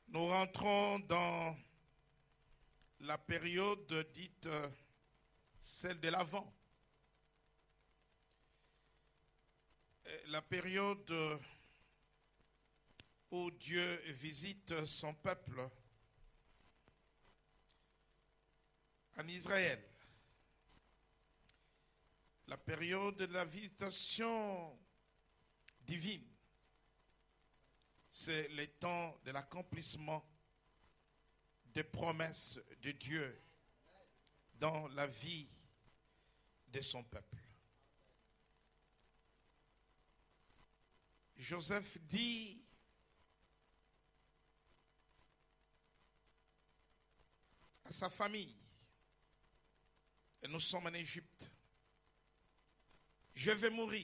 Nous rentrons dans la période dite celle de l'Avent. La période où Dieu visite son peuple en Israël. La période de la visitation divine. C'est le temps de l'accomplissement des promesses de Dieu dans la vie de son peuple. Joseph dit à sa famille, et nous sommes en Égypte, je vais mourir,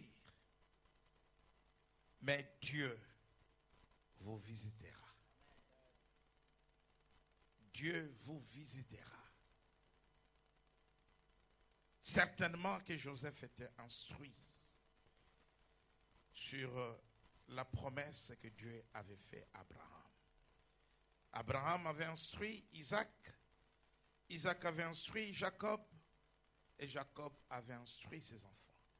mais Dieu vous visitera. Dieu vous visitera. Certainement que Joseph était instruit sur la promesse que Dieu avait faite à Abraham. Abraham avait instruit Isaac, Isaac avait instruit Jacob, et Jacob avait instruit ses enfants.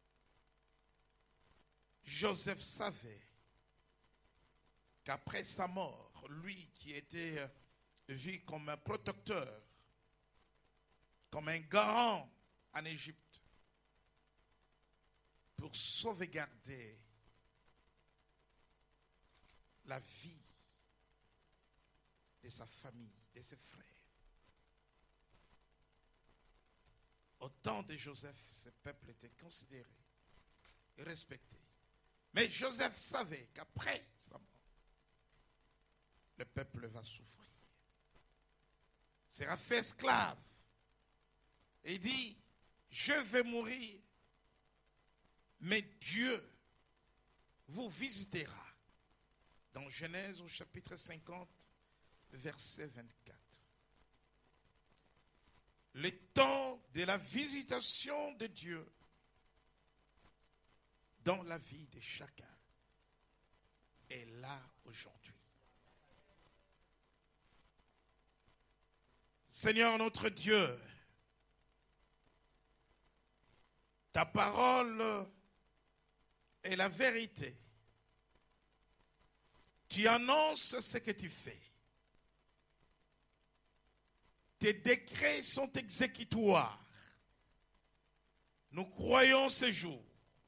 Joseph savait qu'après sa mort, lui qui était vu comme un protecteur, comme un garant en Égypte, pour sauvegarder la vie de sa famille, de ses frères. Au temps de Joseph, ce peuple était considéré et respecté. Mais Joseph savait qu'après sa mort, le peuple va souffrir. Sera fait esclave. Et il dit, je vais mourir, mais Dieu vous visitera. Dans Genèse au chapitre 50, verset 24. Le temps de la visitation de Dieu dans la vie de chacun est là aujourd'hui. Seigneur notre Dieu, ta parole est la vérité. Tu annonces ce que tu fais. Tes décrets sont exécutoires. Nous croyons ce jour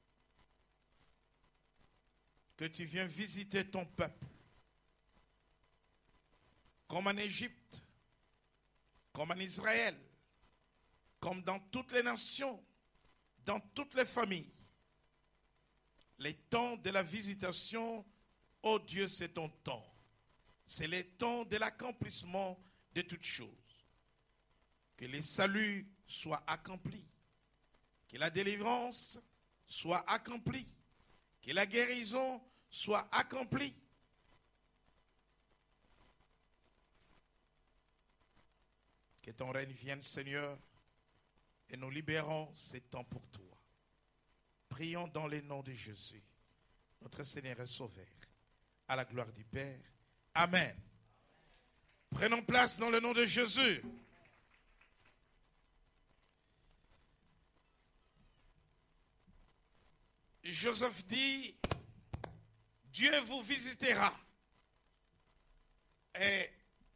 que tu viens visiter ton peuple, comme en Égypte, comme en Israël, comme dans toutes les nations, dans toutes les familles. Les temps de la visitation, oh Dieu, c'est ton temps. C'est le temps de l'accomplissement de toutes choses. Que les saluts soient accomplis. Que la délivrance soit accomplie. Que la guérison soit accomplie. Que ton règne vienne, Seigneur, et nous libérons ces temps pour toi. Prions dans le nom de Jésus, notre Seigneur et Sauveur, à la gloire du Père. Amen. Prenons place dans le nom de Jésus. Joseph dit, Dieu vous visitera. Et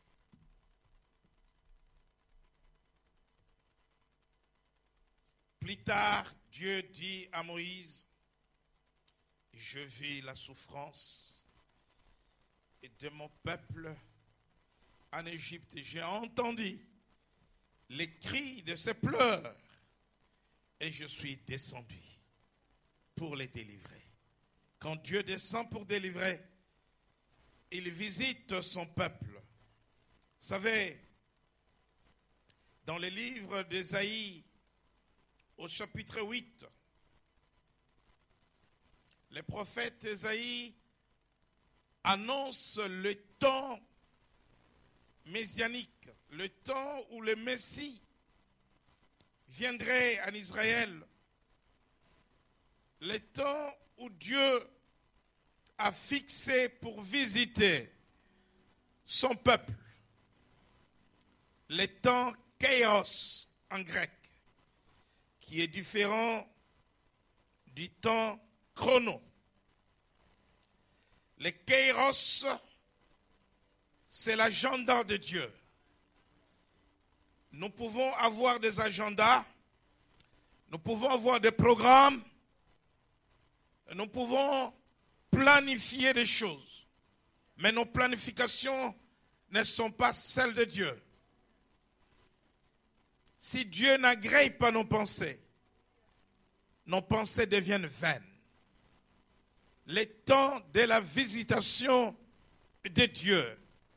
plus tard, Dieu dit à Moïse, je vis la souffrance de mon peuple en Égypte. J'ai entendu les cris de ses pleurs et je suis descendu pour les délivrer. Quand Dieu descend pour délivrer, il visite son peuple. Vous savez, dans le livre d'Ésaïe, au chapitre 8, le prophète Ésaïe annonce le temps messianique, le temps où le Messie viendrait en Israël, le temps où Dieu a fixé pour visiter son peuple. Le temps kairos en grec, qui est différent du temps chrono. Le kairos, c'est l'agenda de Dieu. Nous pouvons avoir des agendas, nous pouvons avoir des programmes, nous pouvons planifier des choses. Mais nos planifications ne sont pas celles de Dieu. Si Dieu n'agrée pas nos pensées deviennent vaines. Le temps de la visitation de Dieu.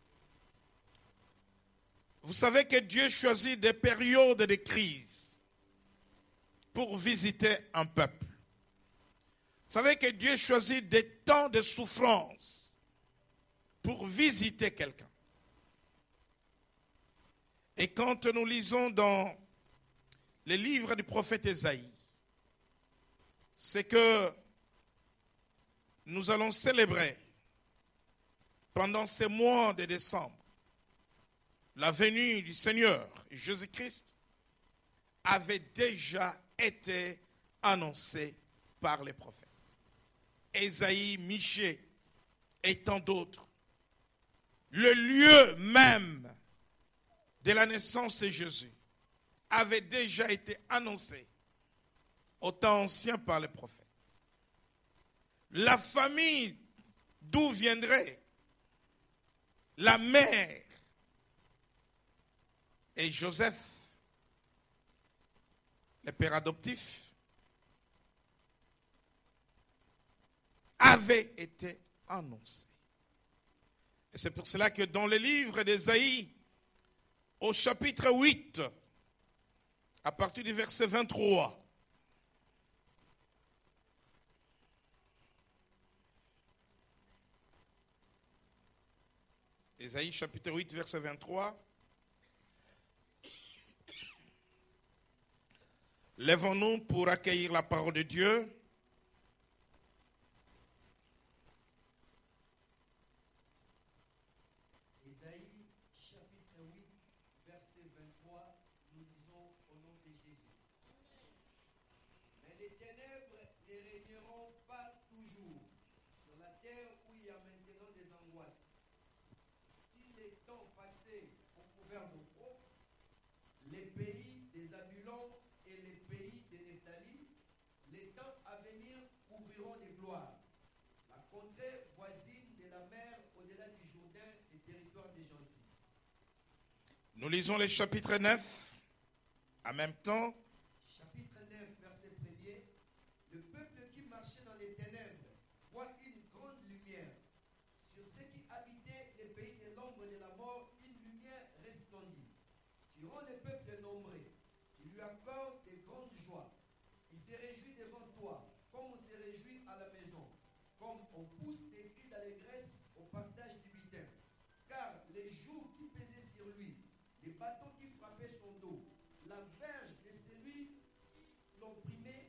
Vous savez que Dieu choisit des périodes de crise pour visiter un peuple. Vous savez que Dieu choisit des temps de souffrance pour visiter quelqu'un. Et quand nous lisons dans les livres du prophète Ésaïe, c'est que nous allons célébrer pendant ces mois de décembre la venue du Seigneur Jésus-Christ avait déjà été annoncée par les prophètes. Ésaïe, Michée et tant d'autres. Le lieu même de la naissance de Jésus avait déjà été annoncé au temps ancien par les prophètes. La famille d'où viendrait la mère et Joseph, le père adoptif, avait été annoncé. Et c'est pour cela que dans le livre d'Ésaïe, au chapitre 8, à partir du verset 23, Ésaïe chapitre 8, verset 23, lèvons-nous pour accueillir la parole de Dieu. Ésaïe chapitre 8, verset 23, nous disons au nom de Jésus. Mais les ténèbres ne régneront pas toujours sur la terre où il y a maintenant des angoisses. Si les temps passés ont couvert nos peaux, les pays des Zabulons et les pays de Nephtali, les temps à venir couvriront de gloire. La contrée voisine de la mer au-delà du Jourdain et territoire des gentils. Nous lisons les chapitres 9 en même temps. Chapitre 9, verset 1er. Le peuple qui marchait dans les ténèbres voit une grande lumière. Sur ceux qui habitaient les pays de l'ombre de la mort, une lumière resplendit. Tu rends le peuple nombreux. Tu lui accordes de grandes joies. Il se réjouit devant toi, comme on se réjouit à la maison, comme on pousse des cris d'allégresse au partage du butin. Car les jougs qui pesaient sur lui, les bâtons qui frappaient son dos, la verge de celui qui l'opprimait,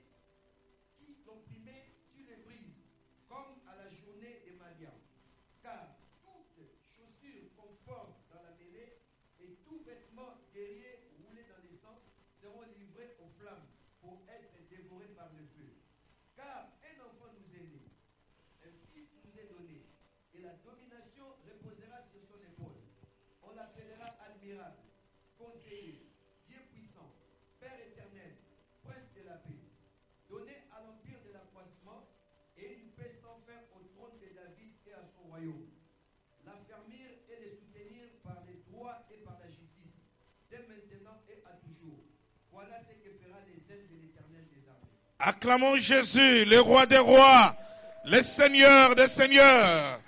tu les brises, comme à la journée de Madian. Car toute chaussure qu'on porte dans la mêlée et tout vêtement guerrier roulé dans les sangs seront livrés aux flammes pour être dévorés par le feu. Car un enfant nous est né, un fils nous est donné, et la domination reposera sur son épaule. On l'appellera admirable, conseiller, Dieu puissant, Père éternel, prince de la paix. Donné à l'empire de l'accroissement et une paix sans fin au trône de David et à son royaume. L'affermir et les soutenir par les droits et par la justice, dès maintenant et à toujours. Voilà ce que fera les ailes de l'Éternel des armées. Acclamons Jésus, le roi des rois, le Seigneur des seigneurs.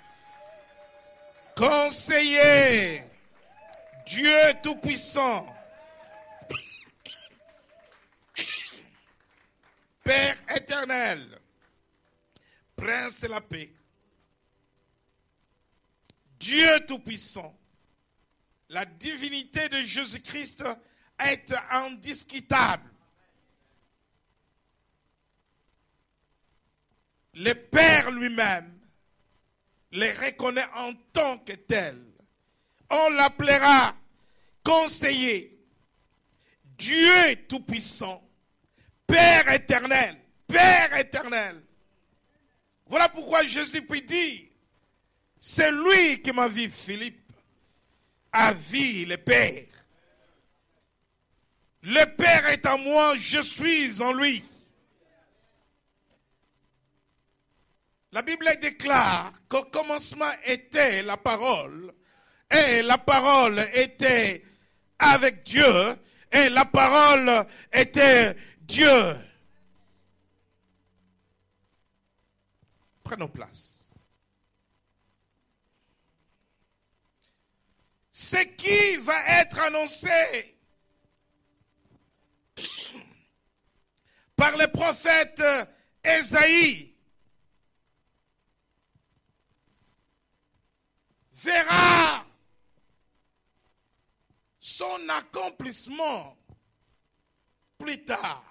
Conseiller, Dieu tout-puissant, Père éternel, Prince de la paix, Dieu tout-puissant, la divinité de Jésus-Christ est indiscutable. Le Père lui-même les reconnaît en tant que tels. On l'appellera conseiller, Dieu tout-puissant, Père éternel, Père éternel. Voilà pourquoi Jésus peut dire, c'est lui qui m'a vu, Philippe, a vu le Père. Le Père est en moi, je suis en lui. La Bible déclare qu'au commencement était la parole, et la parole était avec Dieu, et la parole était Dieu. Prenons place. Ce qui va être annoncé par le prophète Ésaïe verra son accomplissement plus tard.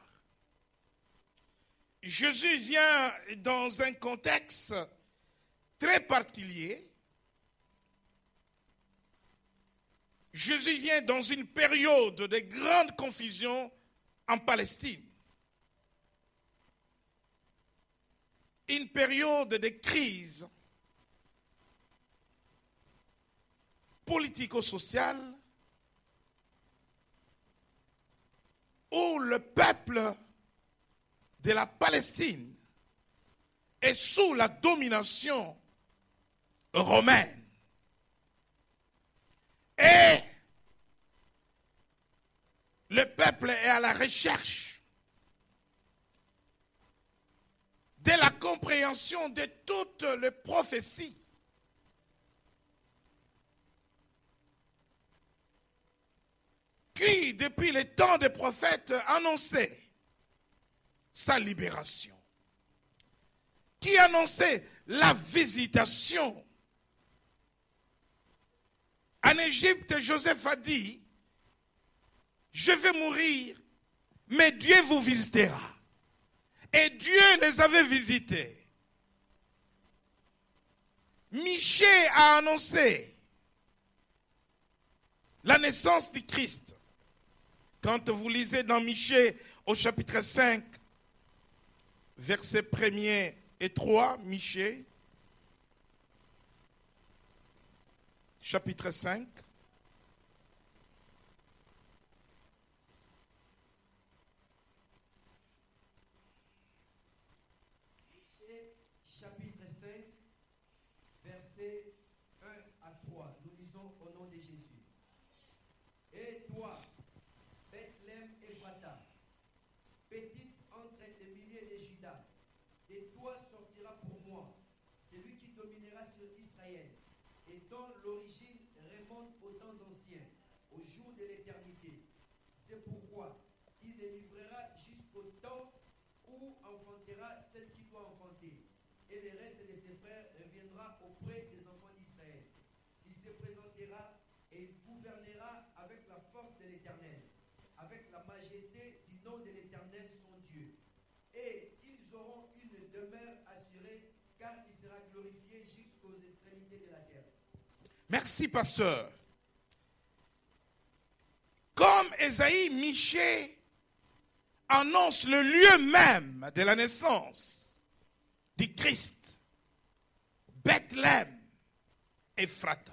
Jésus vient dans un contexte très particulier. Jésus vient dans une période de grande confusion en Palestine. Une période de crise politico-sociale où le peuple de la Palestine est sous la domination romaine. Et le peuple est à la recherche de la compréhension de toutes les prophéties qui, depuis le temps des prophètes, annonçaient sa libération, qui annonçait la visitation. En Égypte, Joseph a dit, je vais mourir, mais Dieu vous visitera. Et Dieu les avait visités. Michée a annoncé la naissance du Christ. Quand vous lisez dans Michée au chapitre 5, versets 1er et 3, Michée, chapitre 5. Michée, chapitre 5, versets 1 à 3. Nous lisons au nom de Jésus. Et toi, Bethléem Ephrata, petite entre les milliers de Juda, de toi sortira pour moi celui qui dominera sur Israël, et dont l'origine remonte aux temps anciens, au jour de l'éternité. C'est pourquoi il les livrera jusqu'au temps où enfantera celle qui doit enfanter, et le reste de ses frères reviendra auprès des enfants d'Israël. Il se présentera et il gouvernera avec la force de l'Éternel, avec la majesté du nom de l'Éternel son Dieu. Et ils auront une demeure assurée, car il sera glorifié jusqu'aux extrémités de la terre. Merci, pasteur. Comme Ésaïe, Michée annonce le lieu même de la naissance du Christ, Bethléem, Ephrata.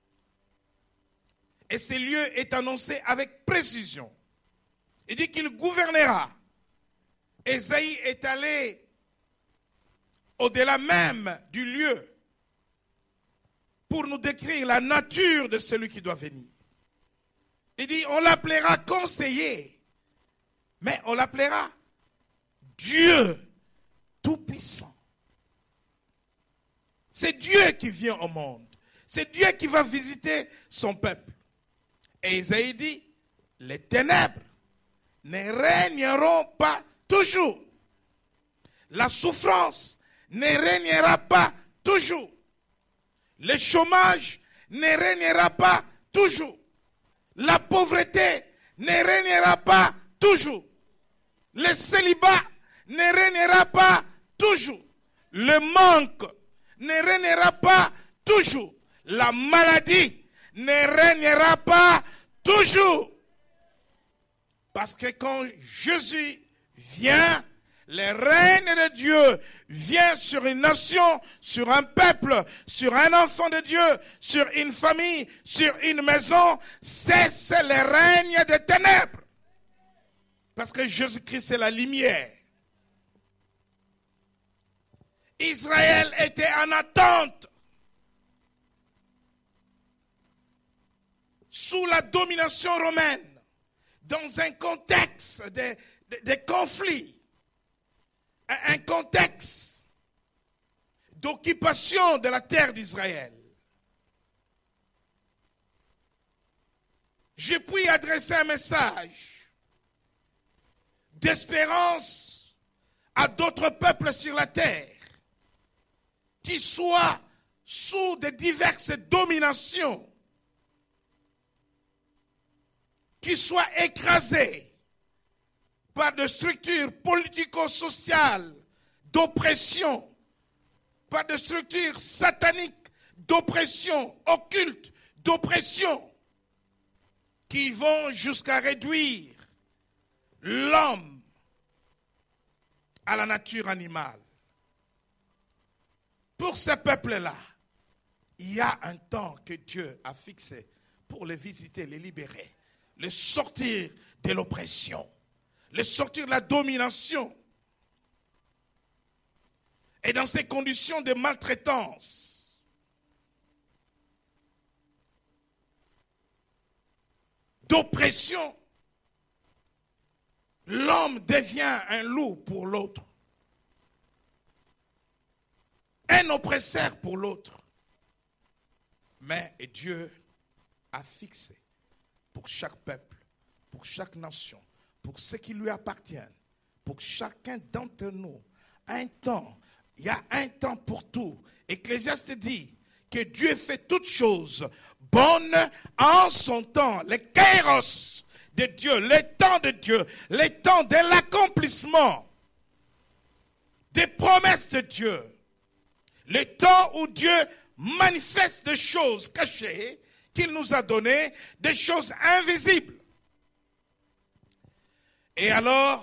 Et ce lieu est annoncé avec précision. Il dit qu'il gouvernera. Ésaïe est allé au-delà même du lieu pour nous décrire la nature de celui qui doit venir. Il dit, on l'appellera conseiller, mais on l'appellera Dieu tout-puissant. C'est Dieu qui vient au monde. C'est Dieu qui va visiter son peuple. Et Isaïe dit, les ténèbres ne régneront pas toujours. La souffrance ne régnera pas toujours. Le chômage ne régnera pas toujours. La pauvreté ne régnera pas toujours. Le célibat ne régnera pas toujours. Le manque ne régnera pas toujours. La maladie ne régnera pas toujours. Parce que quand Jésus vient, le règne de Dieu vient sur une nation, sur un peuple, sur un enfant de Dieu, sur une famille, sur une maison. C'est le règne des ténèbres. Parce que Jésus-Christ est la lumière. Israël était en attente sous la domination romaine, dans un contexte de conflit, un contexte d'occupation de la terre d'Israël. Je puis adresser un message d'espérance à d'autres peuples sur la terre qui soient sous de diverses dominations, qui soient écrasés par des structures politico-sociales d'oppression, par des structures sataniques d'oppression, occultes d'oppression, qui vont jusqu'à réduire l'homme à la nature animale. Pour ce peuple-là, il y a un temps que Dieu a fixé pour les visiter, les libérer, les sortir de l'oppression, les sortir de la domination. Et dans ces conditions de maltraitance, d'oppression, l'homme devient un loup pour l'autre, un oppresseur pour l'autre. Mais Dieu a fixé pour chaque peuple, pour chaque nation, pour ceux qui lui appartiennent, pour chacun d'entre nous, un temps. Il y a un temps pour tout. Ecclésiaste dit que Dieu fait toutes choses bonnes en son temps. Le kairos de Dieu, le temps de Dieu, le temps de l'accomplissement des promesses de Dieu. Le temps où Dieu manifeste des choses cachées qu'il nous a données, des choses invisibles. Et alors,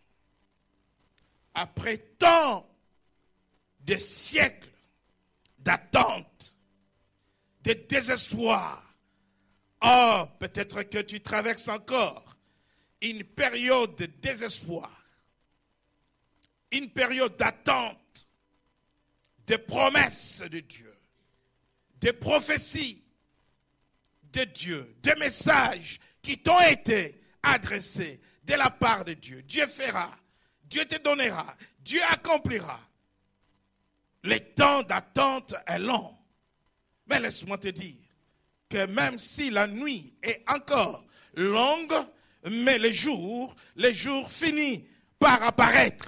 après tant de siècles d'attente, de désespoir, oh, peut-être que tu traverses encore une période de désespoir, une période d'attente, des promesses de Dieu, des prophéties de Dieu, des messages qui t'ont été adressés de la part de Dieu. Dieu fera, Dieu te donnera, Dieu accomplira. Le temps d'attente est long. Mais laisse-moi te dire que même si la nuit est encore longue, mais le jour finit par apparaître.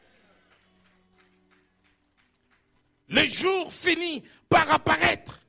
Le jour finit par apparaître.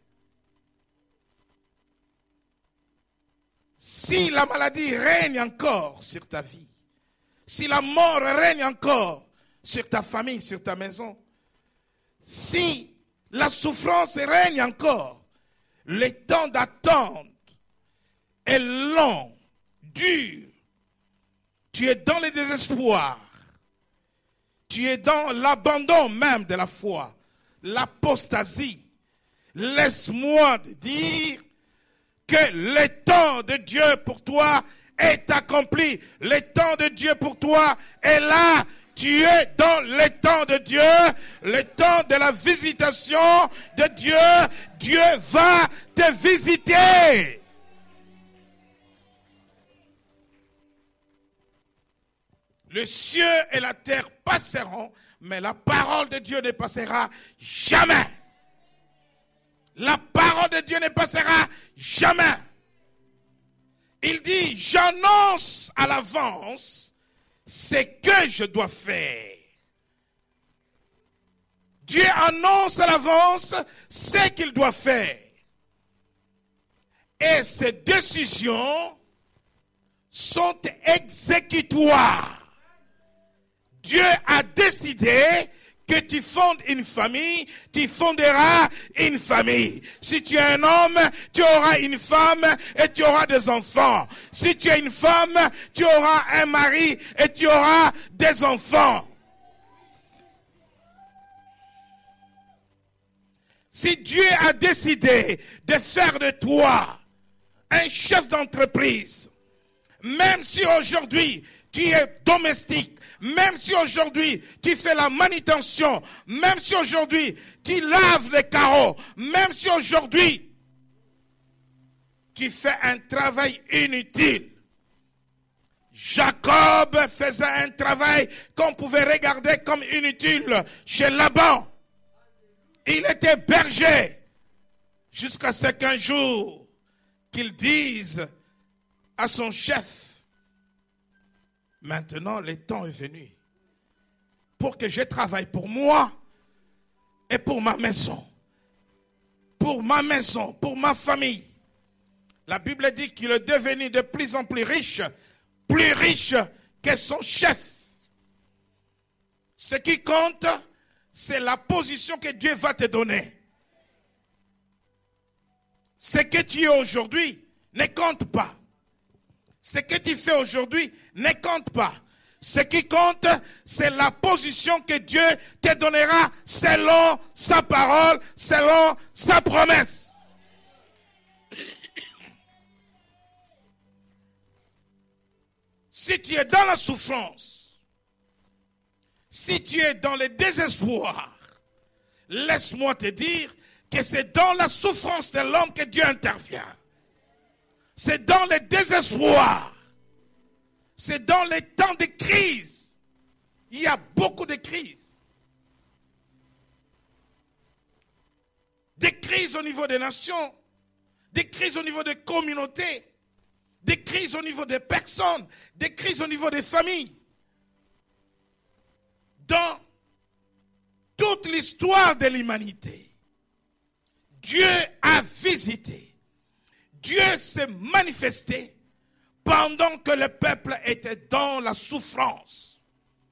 Si la maladie règne encore sur ta vie, si la mort règne encore sur ta famille, sur ta maison, si la souffrance règne encore, le temps d'attente est long, dur. Tu es dans le désespoir. Tu es dans l'abandon même de la foi, l'apostasie. Laisse-moi te dire que le temps de Dieu pour toi est accompli. Le temps de Dieu pour toi est là. Tu es dans le temps de Dieu, le temps de la visitation de Dieu. Dieu va te visiter. Le ciel et la terre passeront, mais la parole de Dieu ne passera jamais. La parole de Dieu ne passera jamais. Il dit, j'annonce à l'avance ce que je dois faire. Dieu annonce à l'avance ce qu'il doit faire. Et ces décisions sont exécutoires. Dieu a décidé que tu fondes une famille, tu fonderas une famille. Si tu es un homme, tu auras une femme et tu auras des enfants. Si tu es une femme, tu auras un mari et tu auras des enfants. Si Dieu a décidé de faire de toi un chef d'entreprise, même si aujourd'hui tu es domestique, même si aujourd'hui tu fais la manutention, même si aujourd'hui tu laves les carreaux, même si aujourd'hui tu fais un travail inutile. Jacob faisait un travail qu'on pouvait regarder comme inutile chez Laban. Il était berger jusqu'à ce qu'un jour qu'il dise à son chef, maintenant le temps est venu pour que je travaille pour moi et pour ma maison. Pour ma maison, pour ma famille. La Bible dit qu'il est devenu de plus en plus riche que son chef. Ce qui compte, c'est la position que Dieu va te donner. Ce que tu es aujourd'hui ne compte pas. Ce que tu fais aujourd'hui ne compte pas. Ce qui compte, c'est la position que Dieu te donnera selon sa parole, selon sa promesse. Si tu es dans la souffrance, si tu es dans le désespoir, laisse-moi te dire que c'est dans la souffrance de l'homme que Dieu intervient. C'est dans le désespoir. C'est dans les temps de crise. Il y a beaucoup de crises. Des crises au niveau des nations, des crises au niveau des communautés, des crises au niveau des personnes, des crises au niveau des familles. Dans toute l'histoire de l'humanité, Dieu a visité, Dieu s'est manifesté pendant que le peuple était dans la souffrance.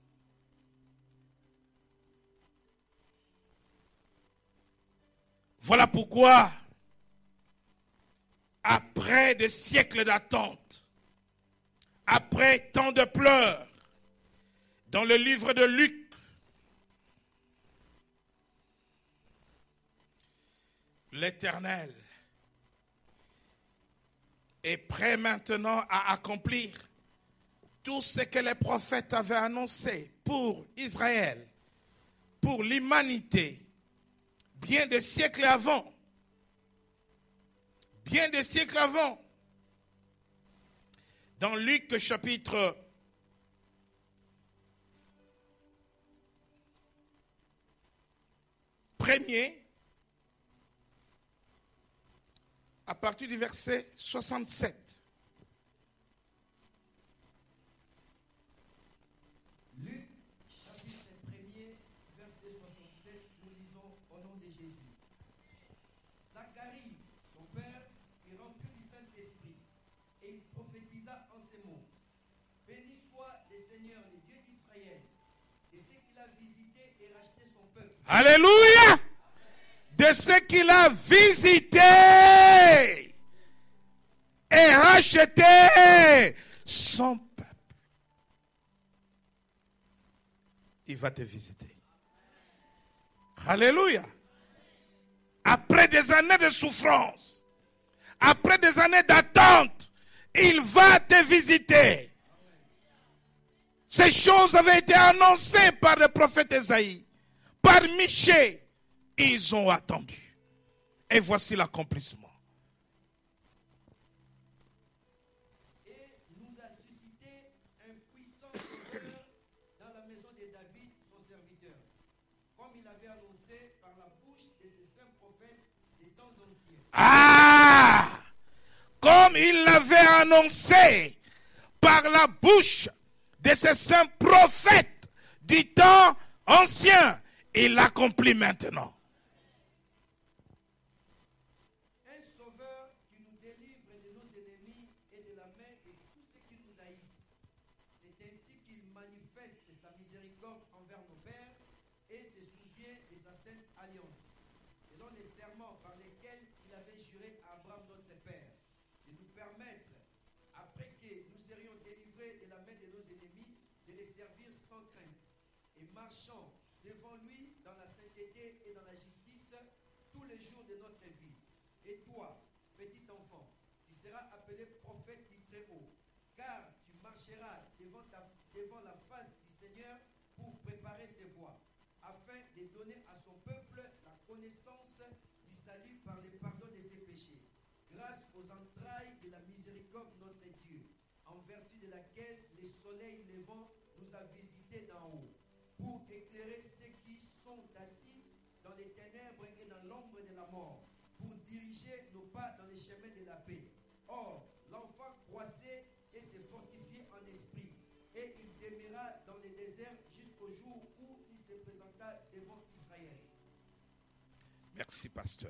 Voilà pourquoi, après des siècles d'attente, après tant de pleurs, dans le livre de Luc, l'Éternel est prêt maintenant à accomplir tout ce que les prophètes avaient annoncé pour Israël, pour l'humanité, bien des siècles avant. Bien des siècles avant. Dans Luc chapitre 1er, à partir du verset 67. Luc, chapitre 1er, verset 67, nous lisons au nom de Jésus. Zacharie, son père, fut rempli du Saint-Esprit, et il prophétisa en ces mots. Béni soit le Seigneur, le Dieu d'Israël, de ce qu'il a visité et racheté son peuple. Alléluia! De ce qu'il a visité et racheté son peuple. Il va te visiter. Alléluia. Après des années de souffrance, après des années d'attente, il va te visiter. Ces choses avaient été annoncées par le prophète Ésaïe, par Michée. Ils ont attendu. Et voici l'accomplissement. Et nous a suscité un puissant sauveur dans la maison de David, son serviteur, comme il avait annoncé par la bouche de ses saints prophètes des temps anciens. Ah! Comme il l'avait annoncé par la bouche de ses saints prophètes du temps ancien, il l'accomplit maintenant. et se souvient de sa sainte alliance, selon les serments par lesquels il avait juré à Abraham notre père, de nous permettre, après que nous serions délivrés de la main de nos ennemis, de les servir sans crainte, et marchant devant lui dans la sainteté et dans la justice tous les jours de notre vie. Et toi, petit enfant, tu seras appelé prophète du Très-Haut, car tu marcheras devant la face du Seigneur pour préparer ses voies, afin de donner à son peuple la connaissance du salut par le pardon de ses péchés, grâce aux entrailles de la miséricorde de notre Dieu, en vertu de laquelle le soleil levant nous a visités d'en haut, pour éclairer ceux qui sont assis dans les ténèbres et dans l'ombre de la mort, pour diriger nos pas dans les chemins de la paix. Or, l'enfant croissait et se fortifiait en esprit, et il demeura dans le désert jusqu'au jour où il se présenta devant Israël. Merci, pasteur.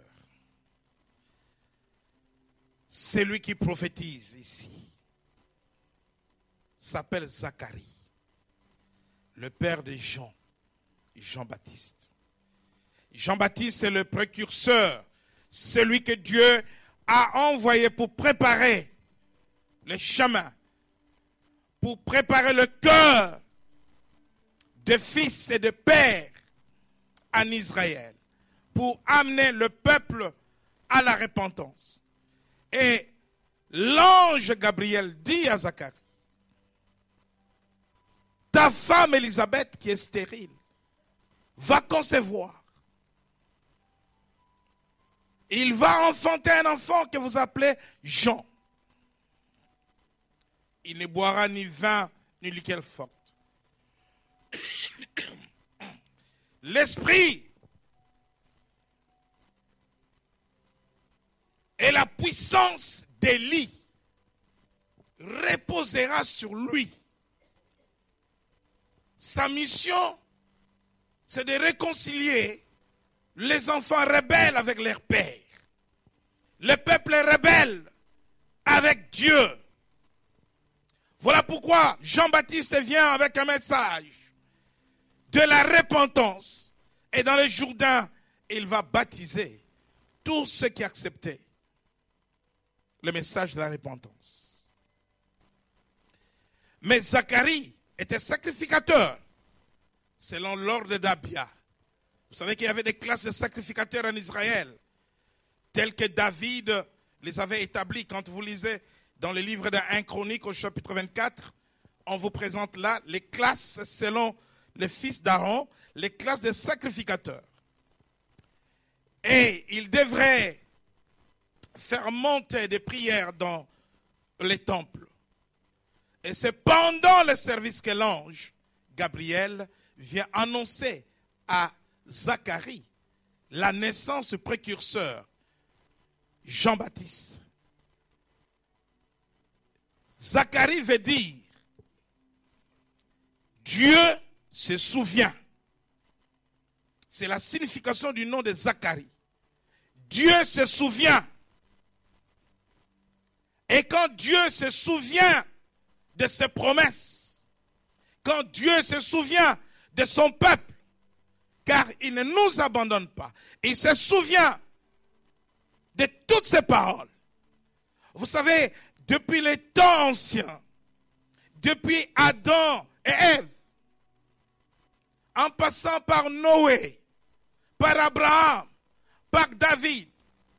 Celui qui prophétise ici s'appelle Zacharie, le père de Jean-Baptiste. Jean-Baptiste est le précurseur, celui que Dieu a envoyé pour préparer le chemin, pour préparer le cœur de fils et de pères en Israël, pour amener le peuple à la repentance. Et l'ange Gabriel dit à Zacharie, ta femme Élisabeth, qui est stérile, va concevoir. Il va enfanter un enfant que vous appelez Jean. Il ne boira ni vin, ni liqueur forte. L'esprit et la puissance d'Élie reposera sur lui. Sa mission, c'est de réconcilier les enfants rebelles avec leur père. Le peuple rebelle avec Dieu. Voilà pourquoi Jean-Baptiste vient avec un message de la repentance. Et dans le Jourdain, il va baptiser tous ceux qui acceptaient le message de la repentance. Mais Zacharie était sacrificateur, selon l'ordre d'Abia. Vous savez qu'il y avait des classes de sacrificateurs en Israël, telles que David les avait établies. Quand vous lisez dans le livre de 1 Chronique au chapitre 24, on vous présente là les classes selon les fils d'Aaron, les classes de sacrificateurs. Et ils devraient faire monter des prières dans les temples. Et c'est pendant le service que l'ange Gabriel vient annoncer à Zacharie la naissance du précurseur Jean-Baptiste. Zacharie veut dire Dieu se souvient. C'est la signification du nom de Zacharie. Dieu se souvient. Et quand Dieu se souvient de ses promesses, quand Dieu se souvient de son peuple, car il ne nous abandonne pas, il se souvient de toutes ses paroles. Vous savez, depuis les temps anciens, depuis Adam et Ève, en passant par Noé, par Abraham, par David,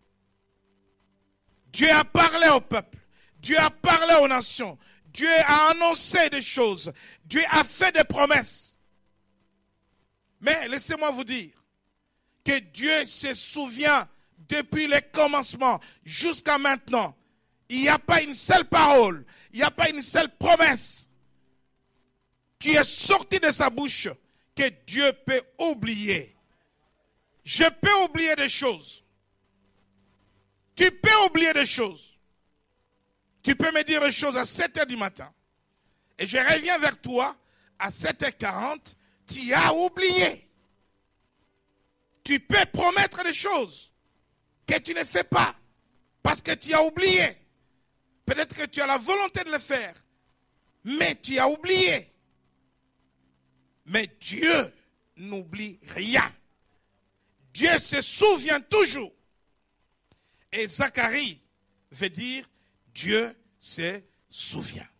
Dieu a parlé au peuple, Dieu a parlé aux nations, Dieu a annoncé des choses, Dieu a fait des promesses. Mais laissez-moi vous dire que Dieu se souvient depuis le commencement jusqu'à maintenant. Il n'y a pas une seule parole, il n'y a pas une seule promesse qui est sortie de sa bouche que Dieu peut oublier. Je peux oublier des choses. Tu peux oublier des choses. Tu peux me dire des choses à 7h du matin. Et je reviens vers toi à 7h40. Tu as oublié. Tu peux promettre des choses que tu ne fais pas parce que tu as oublié. Peut-être que tu as la volonté de le faire, mais tu as oublié. Mais Dieu n'oublie rien. Dieu se souvient toujours. Et Zacharie veut dire Dieu se souvient.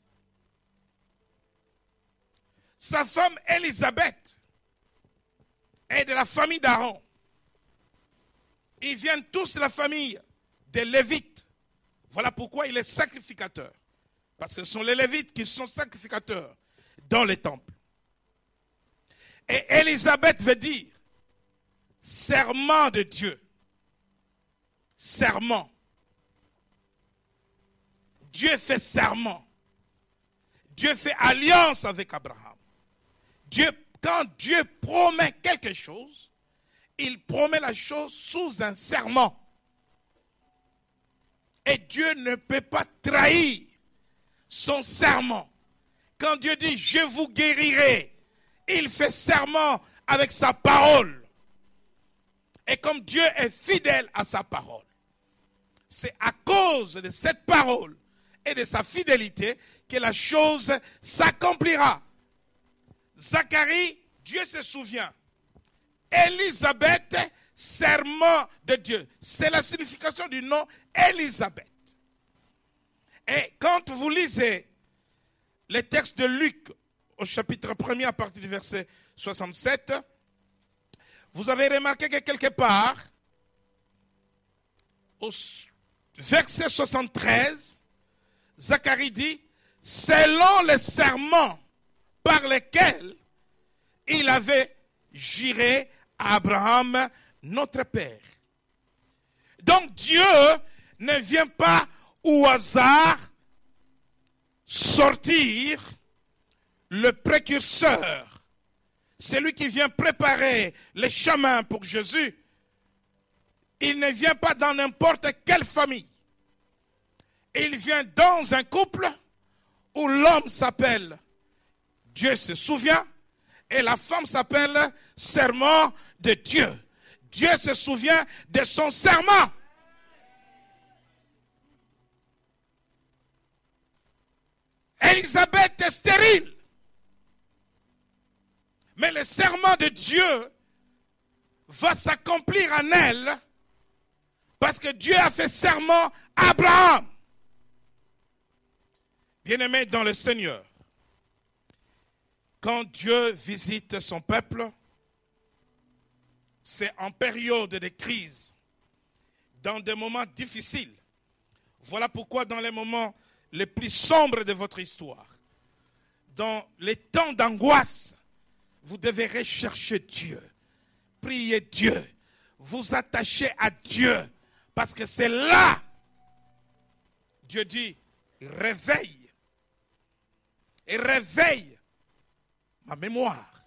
Sa femme Élisabeth est de la famille d'Aaron. Ils viennent tous de la famille des Lévites. Voilà pourquoi il est sacrificateur. Parce que ce sont les Lévites qui sont sacrificateurs dans les temples. Et Élisabeth veut dire serment de Dieu. Serment. Dieu fait serment. Dieu fait alliance avec Abraham. Quand Dieu promet quelque chose, il promet la chose sous un serment. Et Dieu ne peut pas trahir son serment. Quand Dieu dit « je vous guérirai », il fait serment avec sa parole. Et comme Dieu est fidèle à sa parole, c'est à cause de cette parole et de sa fidélité que la chose s'accomplira. Zacharie, Dieu se souvient. Élisabeth, serment de Dieu. C'est la signification du nom Élisabeth. Et quand vous lisez les textes de Luc au chapitre 1er à partir du verset 67, vous avez remarqué que quelque part, au verset 73, Zacharie dit, selon les serments par lesquels il avait juré à Abraham, notre père. Donc Dieu ne vient pas au hasard sortir le précurseur, celui qui vient préparer les chemins pour Jésus. Il ne vient pas dans n'importe quelle famille. Il vient dans un couple où l'homme s'appelle Dieu se souvient et la femme s'appelle serment de Dieu. Dieu se souvient de son serment. Élisabeth est stérile. Mais le serment de Dieu va s'accomplir en elle parce que Dieu a fait serment à Abraham. Bien-aimés dans le Seigneur, quand Dieu visite son peuple, c'est en période de crise, dans des moments difficiles. Voilà pourquoi dans les moments les plus sombres de votre histoire, dans les temps d'angoisse, vous devez rechercher Dieu, prier Dieu, vous attacher à Dieu, parce que c'est là, Dieu dit, réveille, et réveille ma mémoire.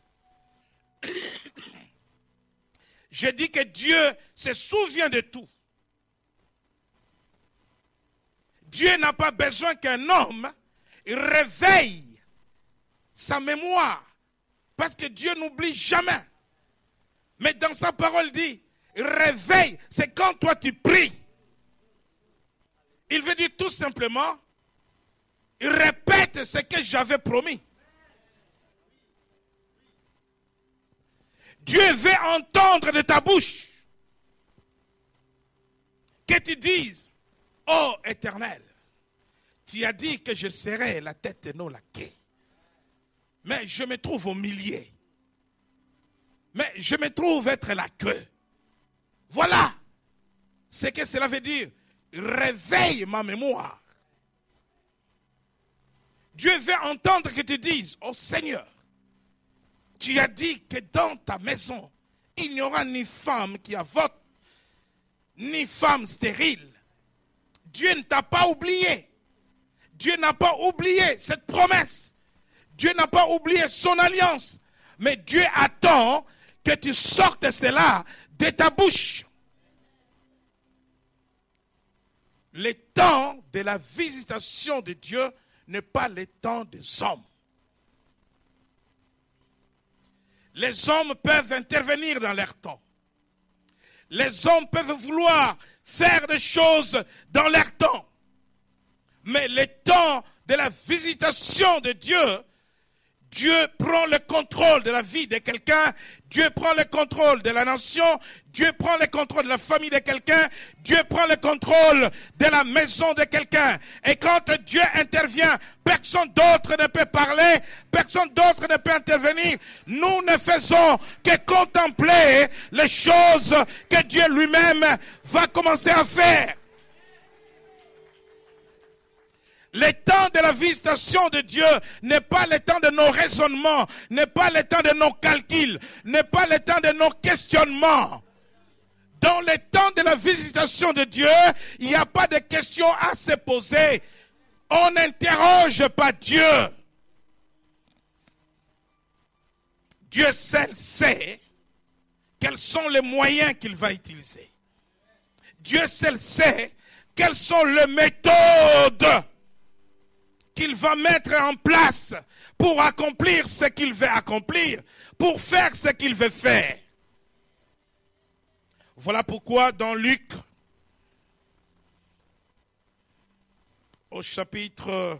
Je dis que Dieu se souvient de tout. Dieu n'a pas besoin qu'un homme réveille sa mémoire. Parce que Dieu n'oublie jamais. Mais dans sa parole dit, réveille, c'est quand toi tu pries. Il veut dire tout simplement, répète ce que j'avais promis. Dieu veut entendre de ta bouche que tu dises, ô Éternel, tu as dit que je serai la tête et non la queue. Mais je me trouve au milieu. Mais je me trouve être la queue. Voilà ce que cela veut dire. Réveille ma mémoire. Dieu veut entendre que tu dises, oh Seigneur, tu as dit que dans ta maison, il n'y aura ni femme qui avorte, ni femme stérile. Dieu ne t'a pas oublié. Dieu n'a pas oublié cette promesse. Dieu n'a pas oublié son alliance. Mais Dieu attend que tu sortes cela de ta bouche. Le temps de la visitation de Dieu n'est pas le temps des hommes. Les hommes peuvent intervenir dans leur temps. Les hommes peuvent vouloir faire des choses dans leur temps. Mais le temps de la visitation de Dieu, Dieu prend le contrôle de la vie de quelqu'un, Dieu prend le contrôle de la nation, Dieu prend le contrôle de la famille de quelqu'un, Dieu prend le contrôle de la maison de quelqu'un. Et quand Dieu intervient, personne d'autre ne peut parler, personne d'autre ne peut intervenir. Nous ne faisons que contempler les choses que Dieu lui-même va commencer à faire. Le temps de la visitation de Dieu n'est pas le temps de nos raisonnements, n'est pas le temps de nos calculs, n'est pas le temps de nos questionnements. Dans le temps de la visitation de Dieu, il n'y a pas de questions à se poser. On n'interroge pas Dieu. Dieu seul sait quels sont les moyens qu'il va utiliser. Dieu seul sait quelles sont les méthodes qu'il va mettre en place pour accomplir ce qu'il veut accomplir, pour faire ce qu'il veut faire. Voilà pourquoi dans Luc, au chapitre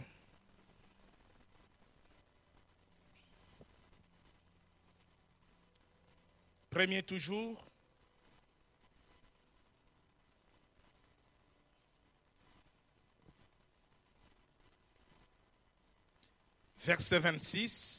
1er toujours, verset 26.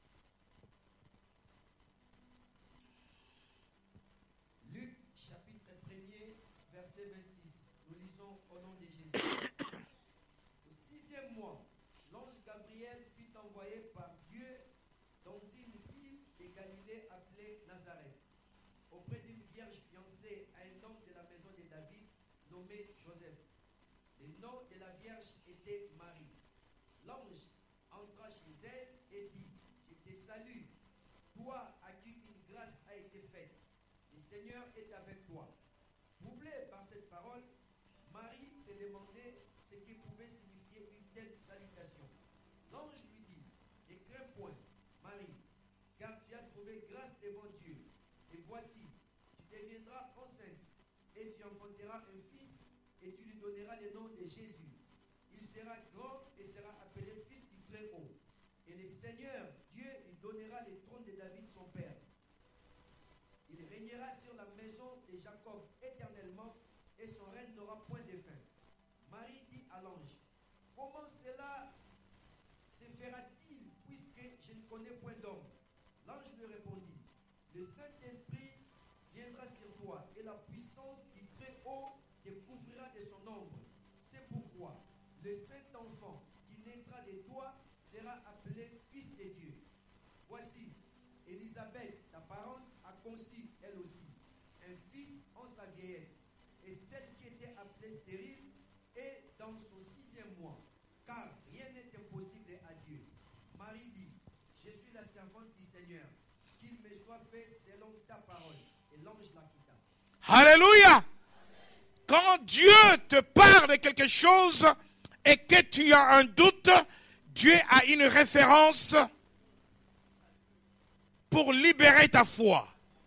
Luc, chapitre 1er, verset 26. Nous lisons au nom de Jésus. Au 6e mois, l'ange Gabriel fut envoyé par Dieu dans une ville de Galilée appelée Nazareth, auprès d'une vierge fiancée à un homme de la maison de David nommé Joseph. Le nom de la vierge était Marie. L'ange entra chez elle et dit, je te salue, toi à qui une grâce a été faite. Le Seigneur est avec toi. Troublée par cette parole, Marie s'est demandé ce qui pouvait signifier une telle salutation. L'ange lui dit, ne crains point, Marie, car tu as trouvé grâce devant Dieu. Et voici, tu deviendras enceinte, et tu enfanteras un fils, et tu lui donneras le nom de Jésus. Il sera grand et sera appelé fils du Très-Haut. Et le Seigneur, Dieu, lui donnera le trône de David, son père. Il régnera sur la maison de Jacob éternellement, et son règne n'aura point de fin. Marie dit à l'ange, comment cela se fera-t-il, puisque je ne connais point d'homme? L'ange lui répondit, le Saint-Esprit viendra sur toi, et la puissance du Très-Haut te couvrira de son ombre. C'est pourquoi le Saint-Enfant qui naîtra de toi sera appelé Fils de Dieu. Voici, Élisabeth, ta parente, a conçu, elle aussi, un fils en sa vieillesse. Et celle qui était appelée stérile est dans son 6e mois, car rien n'est impossible à Dieu. Marie dit, je suis la servante du Seigneur, qu'il me soit fait selon ta parole. Et l'ange la quitta. Alléluia! Quand Dieu te parle de quelque chose et que tu as un doute, Dieu a une référence pour libérer ta foi.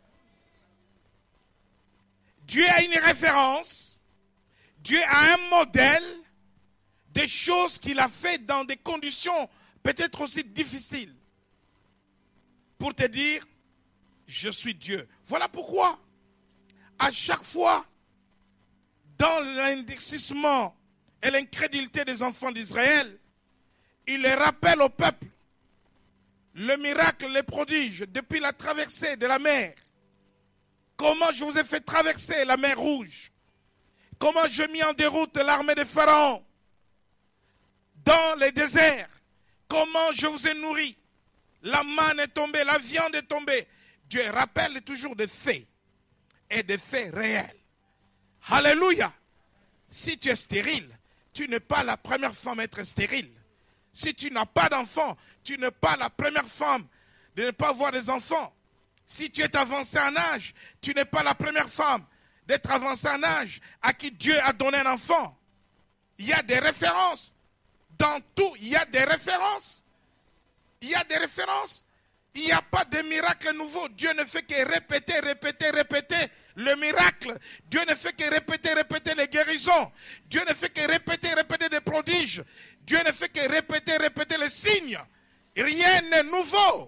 Dieu a une référence, Dieu a un modèle des choses qu'il a fait dans des conditions peut-être aussi difficiles pour te dire, je suis Dieu. Voilà pourquoi, à chaque fois, dans l'indécissement et l'incrédulité des enfants d'Israël, il les rappelle au peuple le miracle, les prodiges, depuis la traversée de la mer. Comment je vous ai fait traverser la mer Rouge. Comment je mis en déroute l'armée de Pharaon dans les déserts. Comment je vous ai nourri. La manne est tombée, la viande est tombée. Dieu rappelle toujours des faits et des faits réels. Alléluia. Si tu es stérile, tu n'es pas la première femme à être stérile. Si tu n'as pas d'enfant, tu n'es pas la première femme de ne pas avoir des enfants. Si tu es avancé en âge, tu n'es pas la première femme d'être avancée en âge à qui Dieu a donné un enfant. Il y a des références. Dans tout, il y a des références. Il y a des références. Il n'y a pas de miracle nouveau. Dieu ne fait que répéter le miracle. Dieu ne fait que répéter les guérisons. Dieu ne fait que répéter des prodiges. Dieu ne fait que répéter les signes. Rien n'est nouveau.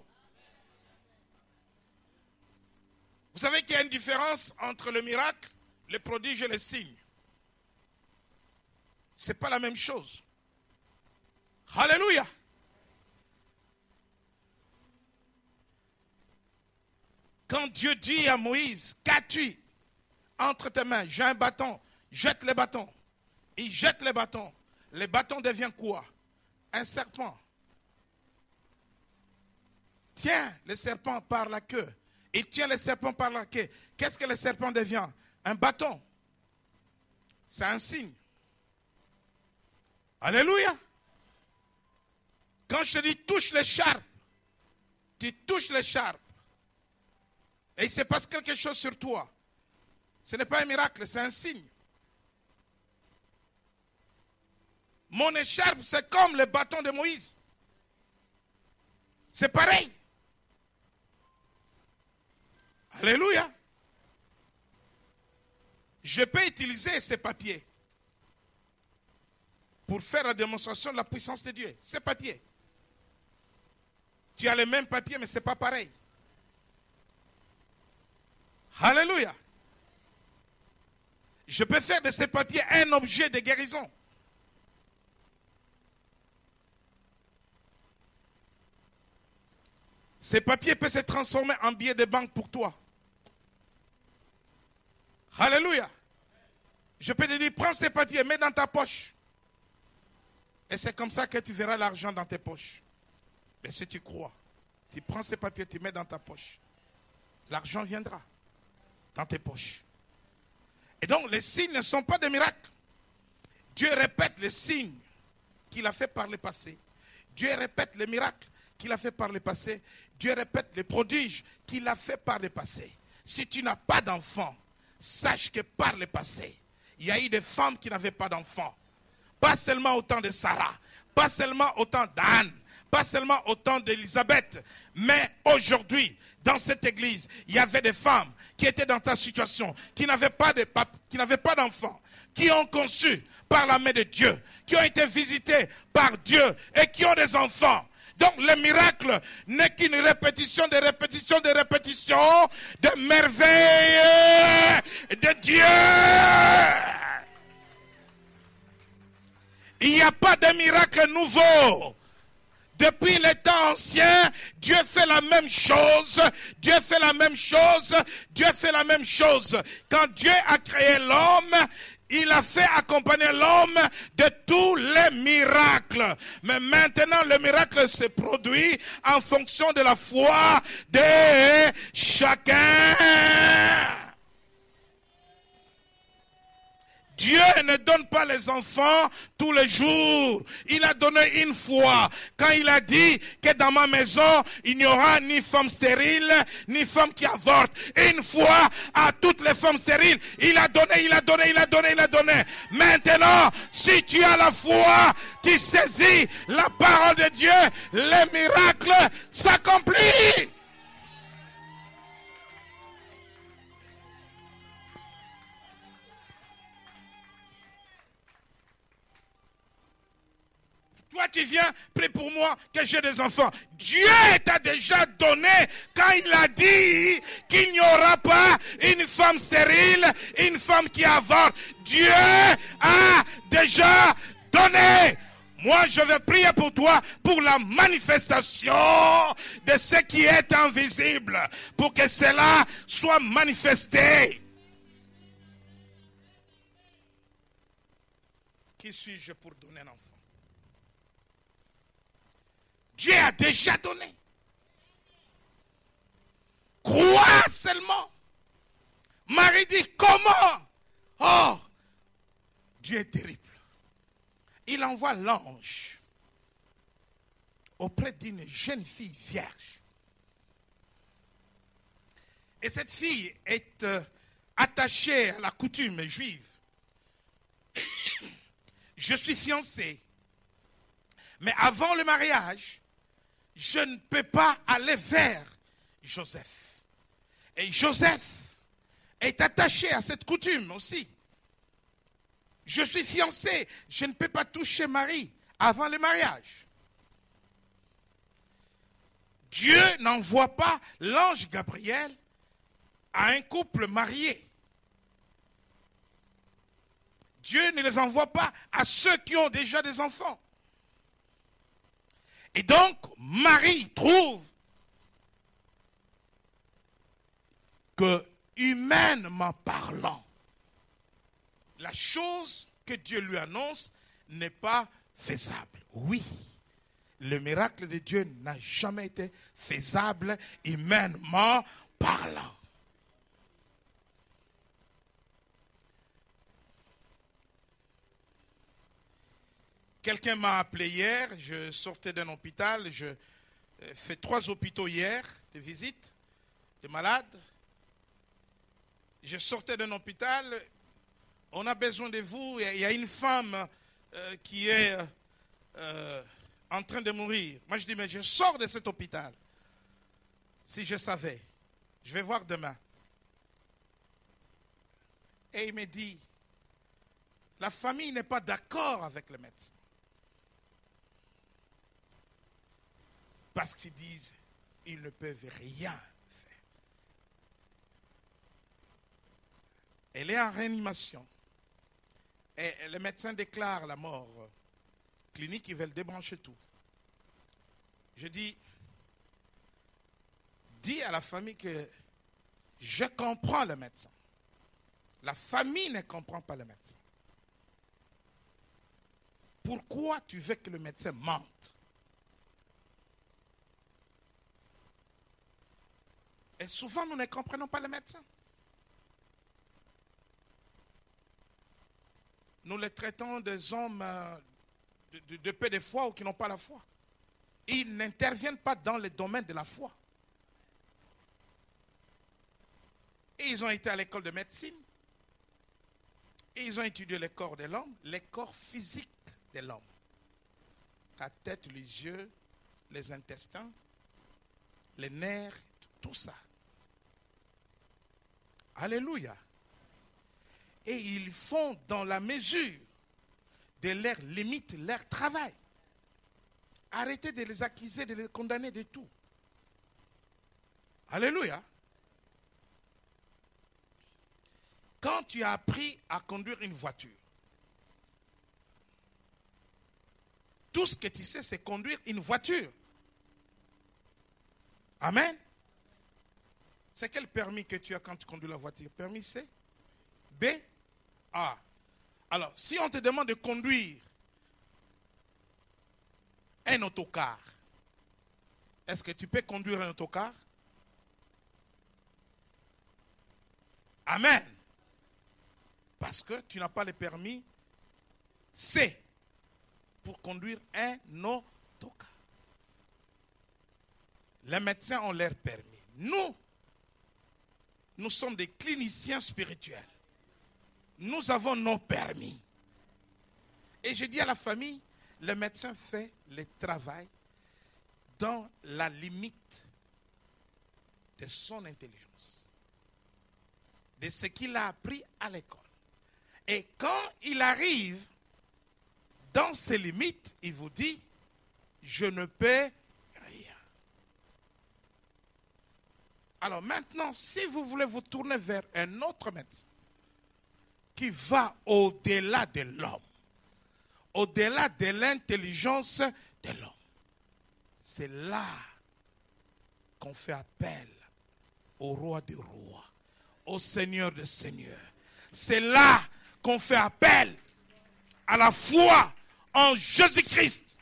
Vous savez qu'il y a une différence entre le miracle, le prodige et les signes. Ce n'est pas la même chose. Alléluia. Quand Dieu dit à Moïse, qu'as-tu entre tes mains? J'ai un bâton, jette les bâtons. Il jette les bâtons. Les bâtons deviennent quoi? Un serpent. Tiens le serpent par la queue. Il tient le serpent par la queue. Qu'est-ce que le serpent devient? Un bâton. C'est un signe. Alléluia. Quand je te dis touche l'écharpe, tu touches l'écharpe. Et il se passe quelque chose sur toi. Ce n'est pas un miracle, c'est un signe. Mon écharpe, c'est comme le bâton de Moïse. C'est pareil. Alléluia. Je peux utiliser ces papiers pour faire la démonstration de la puissance de Dieu. Ces papiers. Tu as les mêmes papiers, mais ce n'est pas pareil. Alléluia. Je peux faire de ces papiers un objet de guérison. Ces papiers peuvent se transformer en billets de banque pour toi. Alléluia. Je peux te dire, prends ces papiers, mets dans ta poche. Et c'est comme ça que tu verras l'argent dans tes poches. Mais si tu crois, tu prends ces papiers, tu mets dans ta poche. L'argent viendra dans tes poches. Et donc, les signes ne sont pas des miracles. Dieu répète les signes qu'il a fait par le passé. Dieu répète les miracles qu'il a fait par le passé. Dieu répète les prodiges qu'il a fait par le passé. Si tu n'as pas d'enfant, sache que par le passé, il y a eu des femmes qui n'avaient pas d'enfants. Pas seulement au temps de Sarah, pas seulement au temps d'Anne, pas seulement au temps d'Élisabeth, mais aujourd'hui, dans cette église, il y avait des femmes qui étaient dans ta situation, qui n'avaient pas d'enfants, qui ont conçu par la main de Dieu, qui ont été visités par Dieu et qui ont des enfants. Donc le miracle n'est qu'une répétition de répétition de répétition de merveilles de Dieu. Il n'y a pas de miracle nouveau. Depuis les temps anciens, Dieu fait la même chose. Dieu fait la même chose. Dieu fait la même chose. Quand Dieu a créé l'homme, il a fait accompagner l'homme de tous les miracles. Mais maintenant, le miracle se produit en fonction de la foi de chacun. Dieu ne donne pas les enfants tous les jours. Il a donné une fois. Quand il a dit que dans ma maison, il n'y aura ni femme stérile, ni femme qui avorte. Une fois à toutes les femmes stériles. Il a donné, il a donné, il a donné, il a donné. Maintenant, si tu as la foi, tu saisis la parole de Dieu, les miracles s'accomplissent. Toi, tu viens, prie pour moi que j'ai des enfants. Dieu t'a déjà donné quand il a dit qu'il n'y aura pas une femme stérile, une femme qui avorte. Dieu a déjà donné. Moi, je vais prier pour toi pour la manifestation de ce qui est invisible, pour que cela soit manifesté. Qui suis-je pour donner un enfant? Dieu a déjà donné. Crois seulement. Marie dit, comment? Oh, Dieu est terrible. Il envoie l'ange auprès d'une jeune fille vierge. Et cette fille est attachée à la coutume juive. Je suis fiancé. Mais avant le mariage, je ne peux pas aller vers Joseph. Et Joseph est attaché à cette coutume aussi. Je suis fiancé, je ne peux pas toucher Marie avant le mariage. Dieu n'envoie pas l'ange Gabriel à un couple marié. Dieu ne les envoie pas à ceux qui ont déjà des enfants. Et donc, Marie trouve que, humainement parlant, la chose que Dieu lui annonce n'est pas faisable. Oui, le miracle de Dieu n'a jamais été faisable humainement parlant. Quelqu'un m'a appelé hier, je sortais d'un hôpital, je fais 3 hôpitaux hier, de visite, de malades. Je sortais d'un hôpital, on a besoin de vous, il y a une femme qui est en train de mourir. Moi je dis, mais je sors de cet hôpital. Si je savais, je vais voir demain. Et il me dit, la famille n'est pas d'accord avec le médecin. Parce qu'ils disent, ils ne peuvent rien faire. Elle est en réanimation. Et le médecin déclare la mort clinique, ils veulent débrancher tout. Je dis à la famille que je comprends le médecin. La famille ne comprend pas le médecin. Pourquoi tu veux que le médecin mente? Et souvent, nous ne comprenons pas le médecin. Nous les traitons des hommes de peu de foi ou qui n'ont pas la foi. Ils n'interviennent pas dans le domaine de la foi. Et ils ont été à l'école de médecine. Et ils ont étudié le corps de l'homme, le corps physique de l'homme. La tête, les yeux, les intestins, les nerfs, tout ça. Alléluia. Et ils font dans la mesure de leurs limites, leur travail. Arrêtez de les accuser, de les condamner de tout. Alléluia. Quand tu as appris à conduire une voiture, tout ce que tu sais, c'est conduire une voiture. Amen. C'est quel permis que tu as quand tu conduis la voiture? Permis C? B? A. Alors, si on te demande de conduire un autocar, est-ce que tu peux conduire un autocar? Amen. Parce que tu n'as pas le permis C pour conduire un autocar. Les médecins ont leur permis. Nous sommes des cliniciens spirituels. Nous avons nos permis. Et je dis à la famille, le médecin fait le travail dans la limite de son intelligence, de ce qu'il a appris à l'école. Et quand il arrive dans ses limites, il vous dit, je ne peux rien. Alors maintenant, si vous voulez vous tourner vers un autre médecin qui va au-delà de l'homme, au-delà de l'intelligence de l'homme, c'est là qu'on fait appel au roi des rois, au Seigneur des seigneurs. C'est là qu'on fait appel à la foi en Jésus-Christ.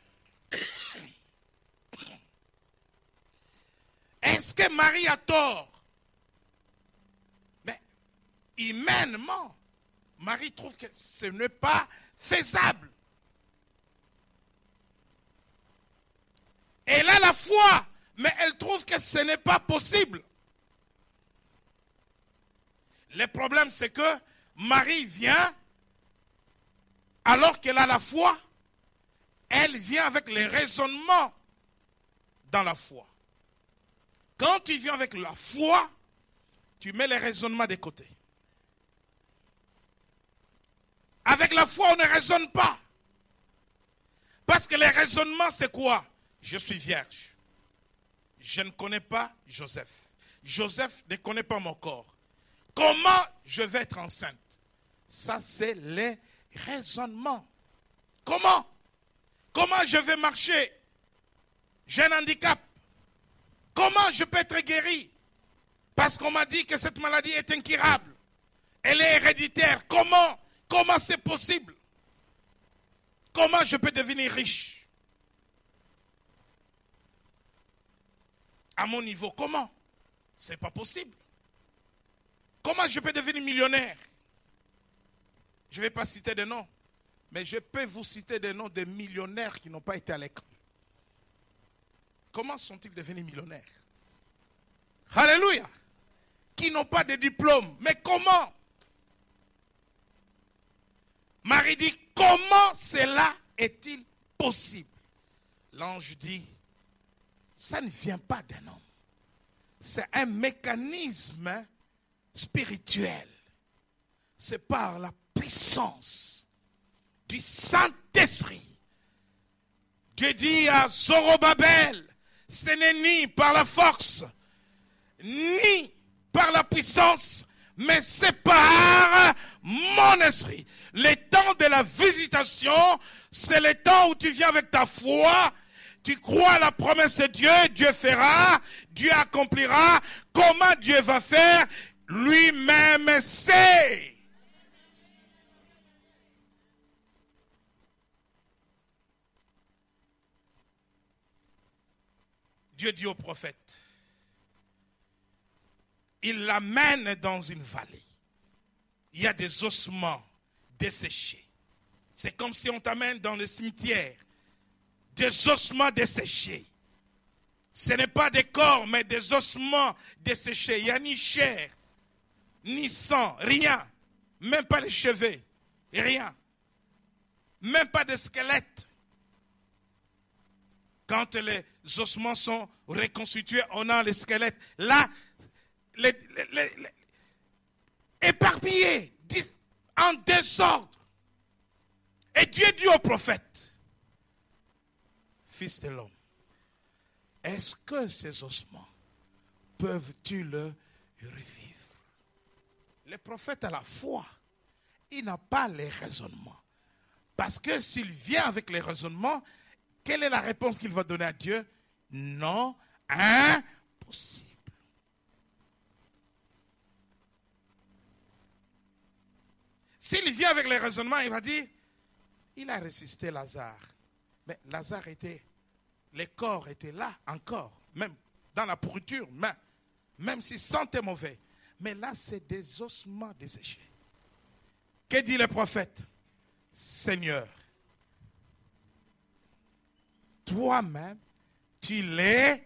Est-ce que Marie a tort? Mais humainement, Marie trouve que ce n'est pas faisable. Elle a la foi, mais elle trouve que ce n'est pas possible. Le problème, c'est que Marie vient, alors qu'elle a la foi, elle vient avec les raisonnements dans la foi. Quand tu viens avec la foi, tu mets les raisonnements de côté. Avec la foi, on ne raisonne pas. Parce que les raisonnements, c'est quoi? Je suis vierge. je ne connais pas Joseph. Joseph ne connaît pas mon corps. Comment je vais être enceinte? Ça, c'est les raisonnements. Comment? Comment je vais marcher? J'ai un handicap. Comment je peux être guéri? Parce qu'on m'a dit que cette maladie est incurable. Elle est héréditaire. Comment? Comment c'est possible? Comment je peux devenir riche? À mon niveau, comment? C'est pas possible. Comment je peux devenir millionnaire? Je ne vais pas citer des noms, mais je peux vous citer des noms de millionnaires qui n'ont pas été à l'école. Comment sont-ils devenus millionnaires? Alléluia! Qui n'ont pas de diplôme. Mais comment? Marie dit, comment cela est-il possible? L'ange dit, ça ne vient pas d'un homme. C'est un mécanisme spirituel. C'est par la puissance du Saint-Esprit. Dieu dit à Zorobabel, ce n'est ni par la force, ni par la puissance, mais c'est par mon esprit. Le temps de la visitation, c'est le temps où tu viens avec ta foi, tu crois à la promesse de Dieu, Dieu fera, Dieu accomplira. Comment Dieu va faire? Lui-même sait. Dieu dit au prophète, il l'amène dans une vallée. Il y a des ossements desséchés. C'est comme si on t'amène dans le cimetière. Des ossements desséchés. Ce n'est pas des corps, mais des ossements desséchés. Il n'y a ni chair, ni sang, rien. Même pas les cheveux, rien. Même pas de squelette. Quand les ossements sont reconstitués, on a les squelettes. Là, éparpillés, en désordre. Et Dieu dit au prophète, Fils de l'homme, est-ce que ces ossements peuvent-ils le revivre? Le prophète a la foi. Il n'a pas les raisonnements. Parce que s'il vient avec les raisonnements, quelle est la réponse qu'il va donner à Dieu? Non, impossible. S'il vient avec les raisonnements, il va dire, il a ressuscité Lazare. Mais Lazare était, les corps étaient là encore, même dans la pourriture, même s'il sentait mauvais. Mais là, c'est des ossements desséchés. Que dit le prophète? Seigneur, toi-même, tu l'es.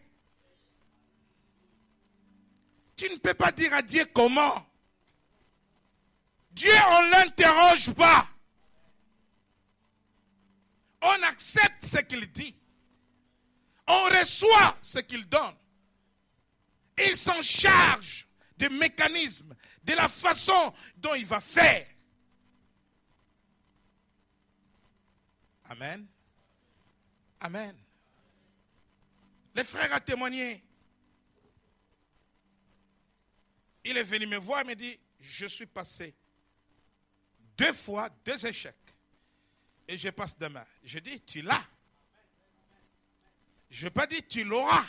Tu ne peux pas dire à Dieu comment. Dieu, on ne l'interroge pas. On accepte ce qu'il dit. On reçoit ce qu'il donne. Il s'en charge des mécanismes, de la façon dont il va faire. Amen. Amen. Le frère a témoigné. Il est venu me voir et me dit, je suis passé 2 fois, 2 échecs. Et je passe demain. Je dis, tu l'as. Je n'ai pas dit, tu l'auras.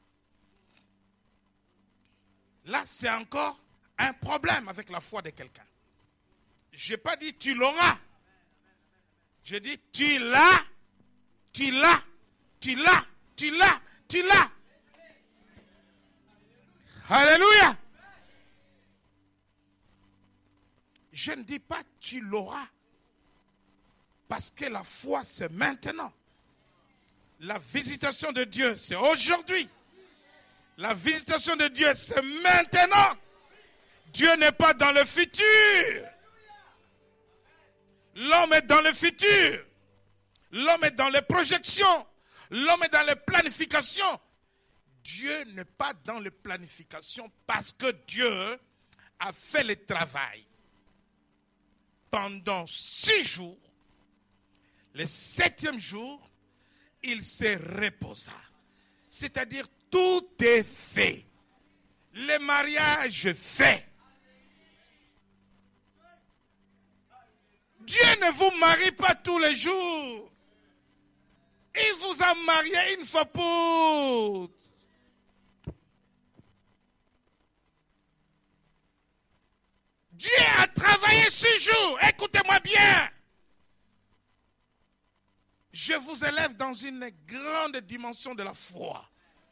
Là, c'est encore un problème avec la foi de quelqu'un. Je n'ai pas dit, tu l'auras. Je dis, tu l'as, tu l'as, tu l'as, tu l'as, tu l'as. Alléluia. Je ne dis pas, tu l'auras. Parce que la foi, c'est maintenant. La visitation de Dieu, c'est aujourd'hui. La visitation de Dieu, c'est maintenant. Dieu n'est pas dans le futur. L'homme est dans le futur. L'homme est dans les projections. L'homme est dans les planifications. Dieu n'est pas dans les planifications parce que Dieu a fait le travail. Pendant 6 jours, le 7e jour, il se reposa. C'est-à-dire Tout est fait. Le mariage fait. Dieu ne vous marie pas tous les jours. Il vous a marié une fois pour. Dieu a travaillé ce jour. Écoutez-moi bien. Je vous élève dans une grande dimension de la foi.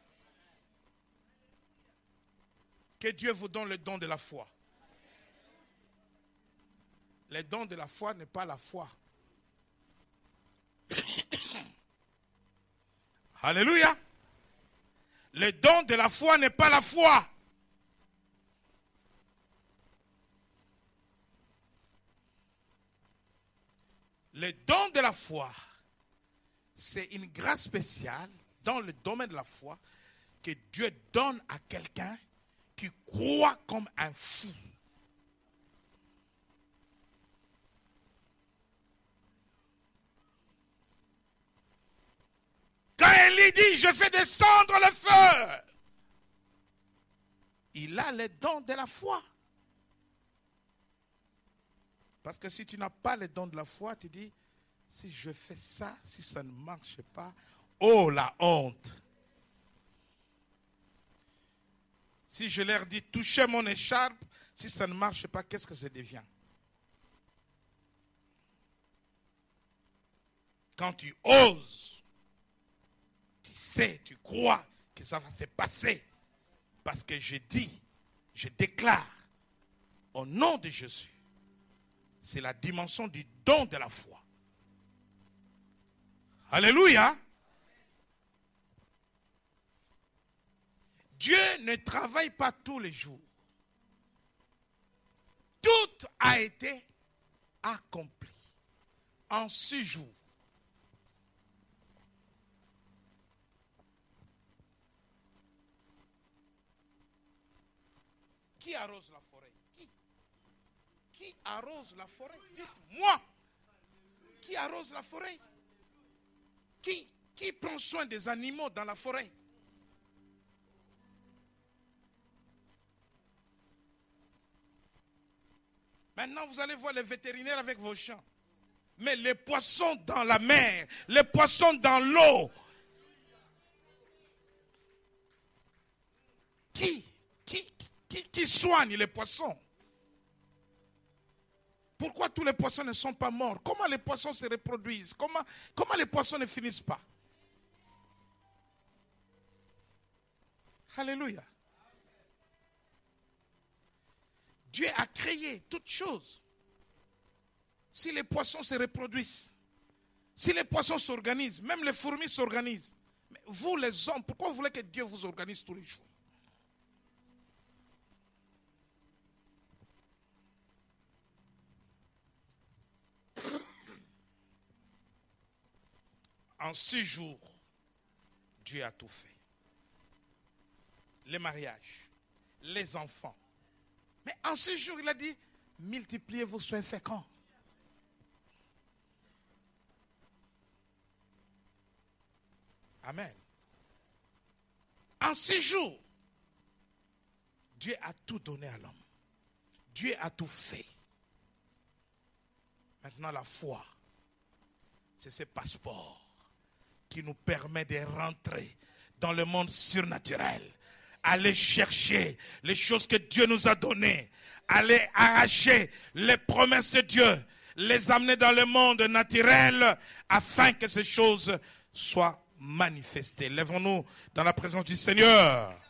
Que Dieu vous donne le don de la foi. Le don de la foi n'est pas la foi. Alléluia. Le don de la foi n'est pas la foi. Le don de la foi, c'est une grâce spéciale dans le domaine de la foi que Dieu donne à quelqu'un qui croit comme un fou. Quand Élie dit, je fais descendre le feu, il a le don de la foi. Parce que si tu n'as pas le don de la foi, tu dis, si je fais ça, si ça ne marche pas, oh la honte. Si je leur dis, touchez mon écharpe, si ça ne marche pas, qu'est-ce que je deviens? Quand tu oses, tu sais, tu crois que ça va se passer. Parce que je dis, je déclare, au nom de Jésus, c'est la dimension du don de la foi. Alléluia. Dieu ne travaille pas tous les jours. Tout a été accompli en 6 jours. Qui arrose la forêt? Qui arrose la forêt? Dites-moi. Qui arrose la forêt? Qui prend soin des animaux dans la forêt? Maintenant, vous allez voir les vétérinaires avec vos chiens. Mais les poissons dans la mer, les poissons dans l'eau. Qui soigne les poissons? Pourquoi tous les poissons ne sont pas morts? Comment les poissons se reproduisent? Comment les poissons ne finissent pas? Alléluia. Dieu a créé toutes choses. Si les poissons se reproduisent, si les poissons s'organisent, même les fourmis s'organisent. Mais vous les hommes, pourquoi vous voulez que Dieu vous organise tous les jours? En 6 jours, Dieu a tout fait. Les mariages, les enfants. Mais en 6 jours, il a dit, multipliez-vous, soyez féconds. Amen. En 6 jours, Dieu a tout donné à l'homme. Dieu a tout fait. Maintenant, la foi, c'est ce passeport qui nous permet de rentrer dans le monde surnaturel. Aller chercher les choses que Dieu nous a données. Aller arracher les promesses de Dieu. Les amener dans le monde naturel afin que ces choses soient manifestées. Lèvons-nous dans la présence du Seigneur.